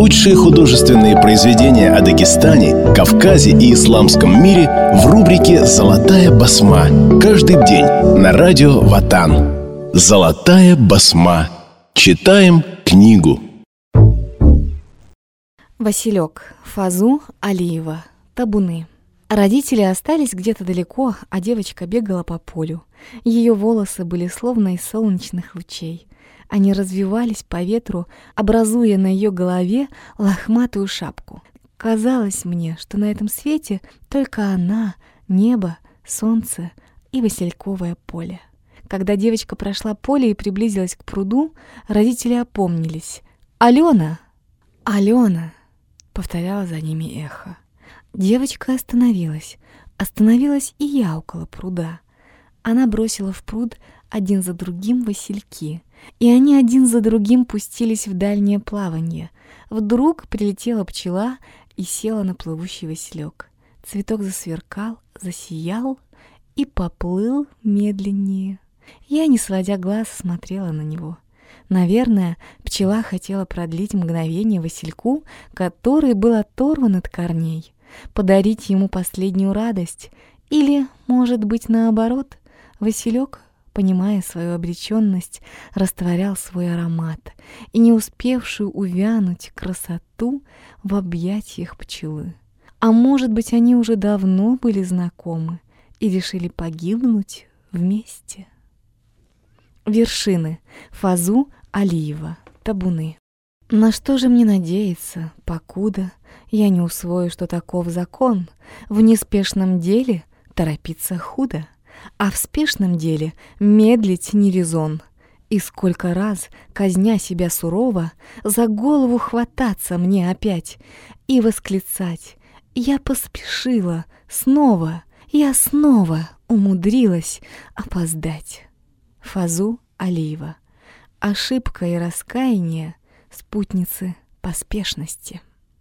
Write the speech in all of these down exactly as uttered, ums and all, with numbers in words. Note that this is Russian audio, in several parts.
Лучшие художественные произведения о Дагестане, Кавказе и исламском мире в рубрике «Золотая басма». Каждый день на радио Ватан. «Золотая басма». Читаем книгу. Василек. Фазу Алиева. Табуны. Родители остались где-то далеко, а девочка бегала по полю. Ее волосы были словно из солнечных лучей. Они развивались по ветру, образуя на ее голове лохматую шапку. Казалось мне, что на этом свете только она, небо, солнце и васильковое поле. Когда девочка прошла поле и приблизилась к пруду, родители опомнились. «Алена! Алена!» — повторяла за ними эхо. Девочка остановилась. Остановилась и я около пруда. Она бросила в пруд один за другим васильки, и они один за другим пустились в дальнее плавание. Вдруг прилетела пчела и села на плывущий василек. Цветок засверкал, засиял и поплыл медленнее. Я, не сводя глаз, смотрела на него. Наверное, пчела хотела продлить мгновение васильку, который был оторван от корней, подарить ему последнюю радость. Или, может быть, наоборот, василек, понимая свою обреченность, растворял свой аромат и не успевшую увянуть красоту в объятиях пчелы. А может быть, они уже давно были знакомы и решили погибнуть вместе. Вершины. Фазу Алиева. Табуны. На что же мне надеяться, покуда я не усвою, что таков закон? В неспешном деле торопиться худо, а в спешном деле медлить не резон. И сколько раз, казня себя сурово, за голову хвататься мне опять и восклицать: «Я поспешила снова, я снова умудрилась опоздать». Фазу Алиева. Ошибка и раскаяние — спутницы поспешности.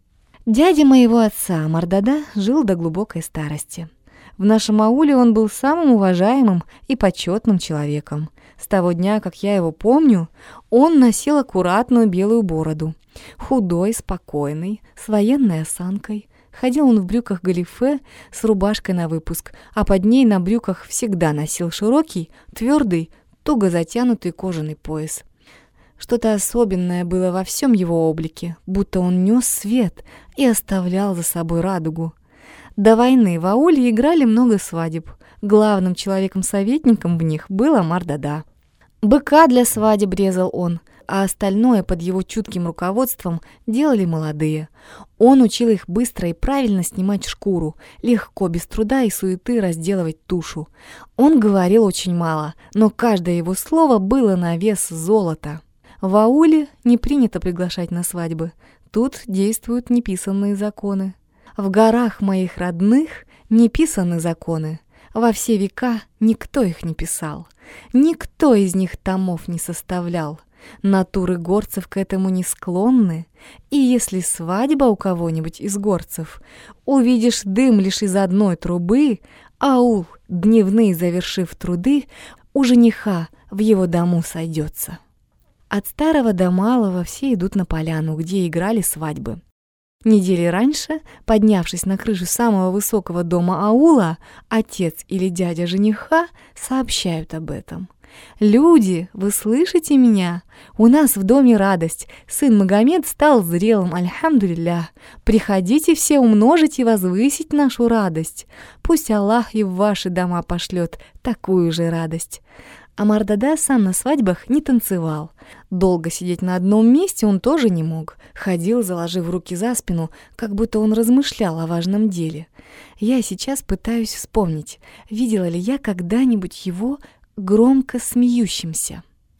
Дядя моего отца, Мардада, жил до глубокой старости. В нашем ауле он был самым уважаемым и почетным человеком. С того дня, как я его помню, он носил аккуратную белую бороду. Худой, спокойный, с военной осанкой. Ходил он в брюках галифе с рубашкой на выпуск, а под ней на брюках всегда носил широкий, твердый, туго затянутый кожаный пояс. Что-то особенное было во всем его облике, будто он нес свет и оставлял за собой радугу. До войны в ауле играли много свадеб. Главным человеком-советником в них был Мардада. Быка для свадеб резал он, а остальное под его чутким руководством делали молодые. Он учил их быстро и правильно снимать шкуру, легко, без труда и суеты разделывать тушу. Он говорил очень мало, но каждое его слово было на вес золота. В ауле не принято приглашать на свадьбы. Тут действуют неписанные законы. В горах моих родных не писаны законы. Во все века никто их не писал. Никто из них томов не составлял. Натуры горцев к этому не склонны. И если свадьба у кого-нибудь из горцев, увидишь дым лишь из одной трубы, аул, дневные завершив труды, у жениха в его дому сойдется. От старого до малого все идут на поляну, где играли свадьбы. Недели раньше, поднявшись на крышу самого высокого дома аула, отец или дядя жениха сообщают об этом. «Люди, вы слышите меня? У нас в доме радость. Сын Магомед стал зрелым, альхамдулиллях. Приходите все умножить и возвысить нашу радость. Пусть Аллах и в ваши дома пошлет такую же радость». А Мардада сам на свадьбах не танцевал. Долго сидеть на одном месте он тоже не мог. Ходил, заложив руки за спину, как будто он размышлял о важном деле. Я сейчас пытаюсь вспомнить, видела ли я когда-нибудь его громко смеющимся.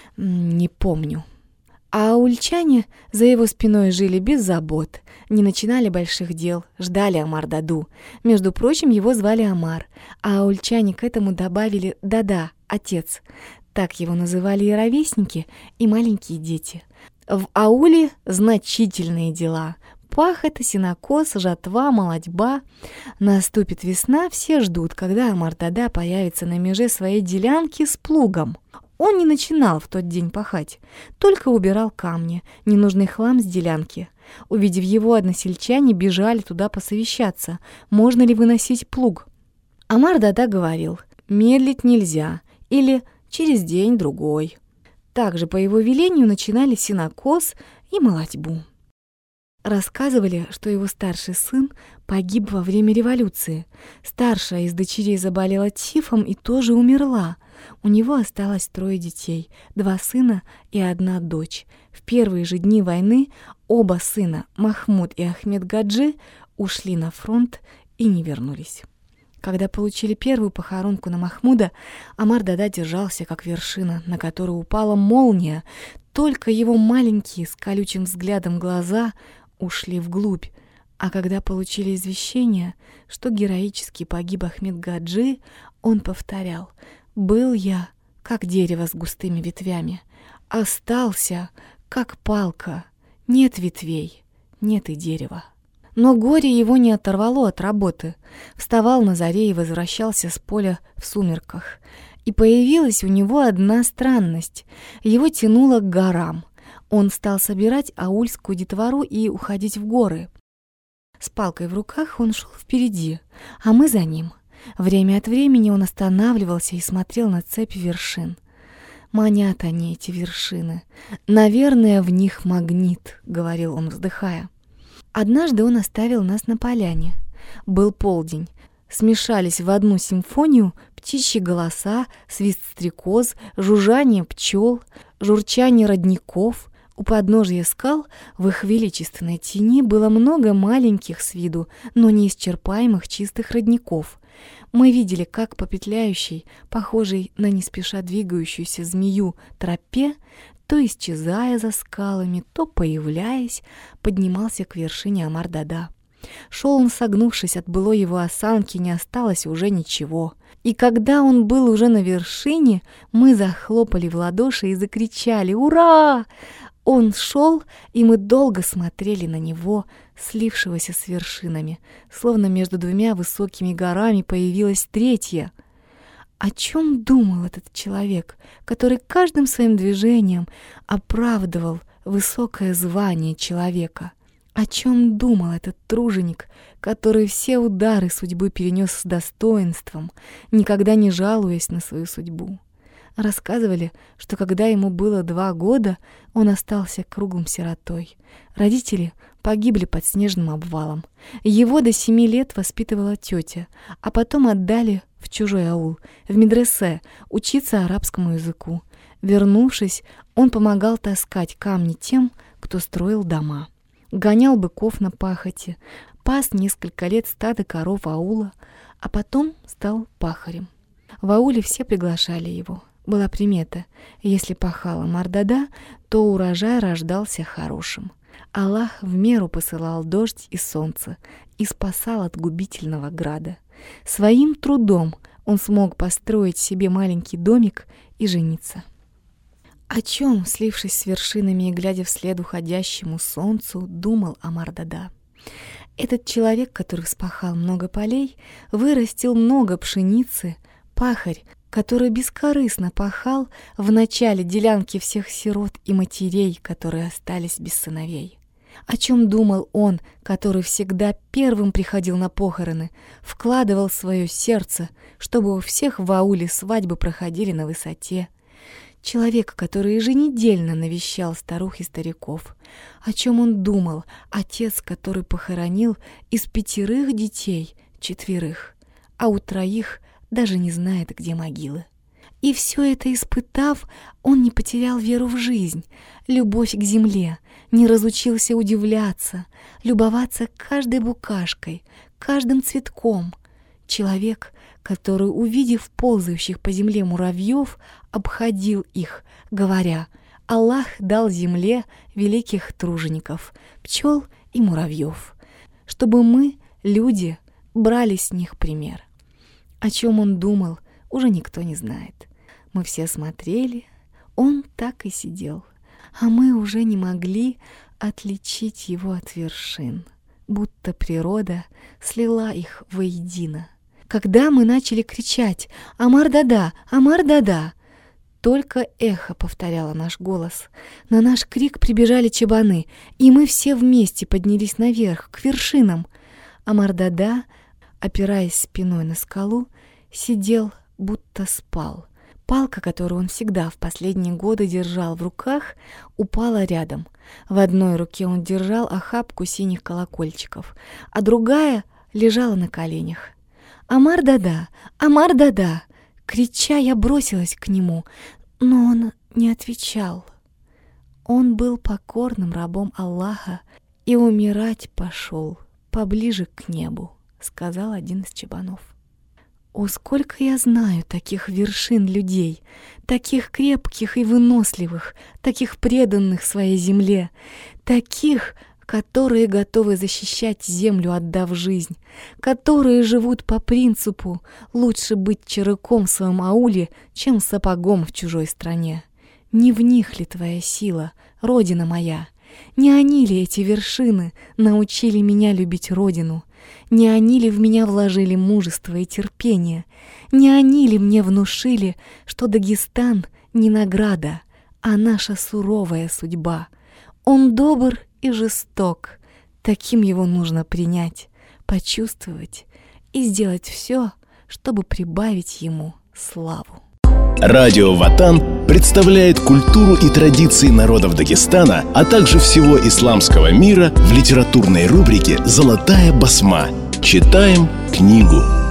Не помню. А аульчане за его спиной жили без забот, не начинали больших дел, ждали Омар-даду. Между прочим, его звали Омар, а аульчане к этому добавили «да-да», отец. Так его называли и ровесники, и маленькие дети. В ауле значительные дела. Пахота, сенокос, жатва, молодьба. Наступит весна, все ждут, когда Омар-дада появится на меже своей делянки с плугом. Он не начинал в тот день пахать, только убирал камни, ненужный хлам с делянки. Увидев его, односельчане бежали туда посовещаться, можно ли выносить плуг. Амар-Дада говорил: медлить нельзя, или через день-другой. Также по его велению начинали сенокос и молотьбу. Рассказывали, что его старший сын погиб во время революции. Старшая из дочерей заболела тифом и тоже умерла. У него осталось трое детей, два сына и одна дочь. В первые же дни войны оба сына, Махмуд и Ахмед Гаджи, ушли на фронт и не вернулись. Когда получили первую похоронку на Махмуда, Амар-Дада держался как вершина, на которую упала молния. Только его маленькие с колючим взглядом глаза ушли вглубь. А когда получили извещение, что героически погиб Ахмед Гаджи, он повторял: «Был я, как дерево с густыми ветвями, остался, как палка, нет ветвей, нет и дерева». Но горе его не оторвало от работы. Вставал на заре и возвращался с поля в сумерках. И появилась у него одна странность. Его тянуло к горам. Он стал собирать аульскую детвору и уходить в горы. С палкой в руках он шел впереди, а мы за ним. Время от времени он останавливался и смотрел на цепь вершин. «Манят они, эти вершины. Наверное, в них магнит», — говорил он, вздыхая. Однажды он оставил нас на поляне. Был полдень. Смешались в одну симфонию птичьи голоса, свист стрекоз, жужжание пчел, журчание родников. У подножия скал в их величественной тени было много маленьких с виду, но неисчерпаемых чистых родников. Мы видели, как по петляющей, похожей на не спеша двигающуюся змею тропе, то исчезая за скалами, то появляясь, поднимался к вершине Амар-Дада. Шел он, согнувшись, от былой его осанки не осталось уже ничего. И когда он был уже на вершине, мы захлопали в ладоши и закричали: «Ура!» Он шел, и мы долго смотрели на него, слившегося с вершинами, словно между двумя высокими горами появилась третья. О чем думал этот человек, который каждым своим движением оправдывал высокое звание человека? О чем думал этот труженик, который все удары судьбы перенес с достоинством, никогда не жалуясь на свою судьбу? Рассказывали, что когда ему было два года, он остался круглым сиротой. Родители погибли под снежным обвалом. Его до семи лет воспитывала тетя, а потом отдали в чужой аул, в медресе, учиться арабскому языку. Вернувшись, он помогал таскать камни тем, кто строил дома. Гонял быков на пахоте, пас несколько лет стадо коров аула, а потом стал пахарем. В ауле все приглашали его. Была примета: если пахал Амар-Дада, то урожай рождался хорошим. Аллах в меру посылал дождь и солнце и спасал от губительного града. Своим трудом он смог построить себе маленький домик и жениться. О чем, слившись с вершинами и глядя вслед уходящему солнцу, думал Амар-Дада? Этот человек, который вспахал много полей, вырастил много пшеницы, пахарь, который бескорыстно пахал в начале делянки всех сирот и матерей, которые остались без сыновей. О чем думал он, который всегда первым приходил на похороны, вкладывал свое сердце, чтобы у всех в ауле свадьбы проходили на высоте? Человек, который еженедельно навещал старух и стариков. О чем он думал отец, который похоронил из пятерых детей четверых, а у троих даже не знает, где могилы. И все это испытав, он не потерял веру в жизнь, любовь к земле, не разучился удивляться, любоваться каждой букашкой, каждым цветком. Человек, который, увидев ползающих по земле муравьев, обходил их, говоря: «Аллах дал земле великих тружеников, пчел и муравьев, чтобы мы, люди, брали с них пример». О чем он думал, уже никто не знает. Мы все смотрели, он так и сидел, а мы уже не могли отличить его от вершин, будто природа слила их воедино. Когда мы начали кричать: «Амар-Дада! Амар-Дада!», Только эхо повторяло наш голос. На наш крик прибежали чабаны, и мы все вместе поднялись наверх, к вершинам. Омар-Дада, опираясь спиной на скалу, сидел, будто спал. Палка, которую он всегда в последние годы держал в руках, упала рядом. В одной руке он держал охапку синих колокольчиков, а другая лежала на коленях. «Омар-Дада! Омар-Дада!» Крича, я бросилась к нему, но он не отвечал. Он был покорным рабом Аллаха и умирать пошел поближе к небу, сказал один из чабанов. О, сколько я знаю таких вершин людей, таких крепких и выносливых, таких преданных своей земле, таких, которые готовы защищать землю, отдав жизнь, которые живут по принципу «лучше быть чирыком в своем ауле, чем сапогом в чужой стране». Не в них ли твоя сила, Родина моя? Не они ли эти вершины научили меня любить Родину? Не они ли в меня вложили мужество и терпение? Не они ли мне внушили, что Дагестан не награда, а наша суровая судьба? Он добр и жесток, таким его нужно принять, почувствовать и сделать все, чтобы прибавить ему славу. Радио Ватан представляет культуру и традиции народов Дагестана, а также всего исламского мира в литературной рубрике «Золотая басма». Читаем книгу.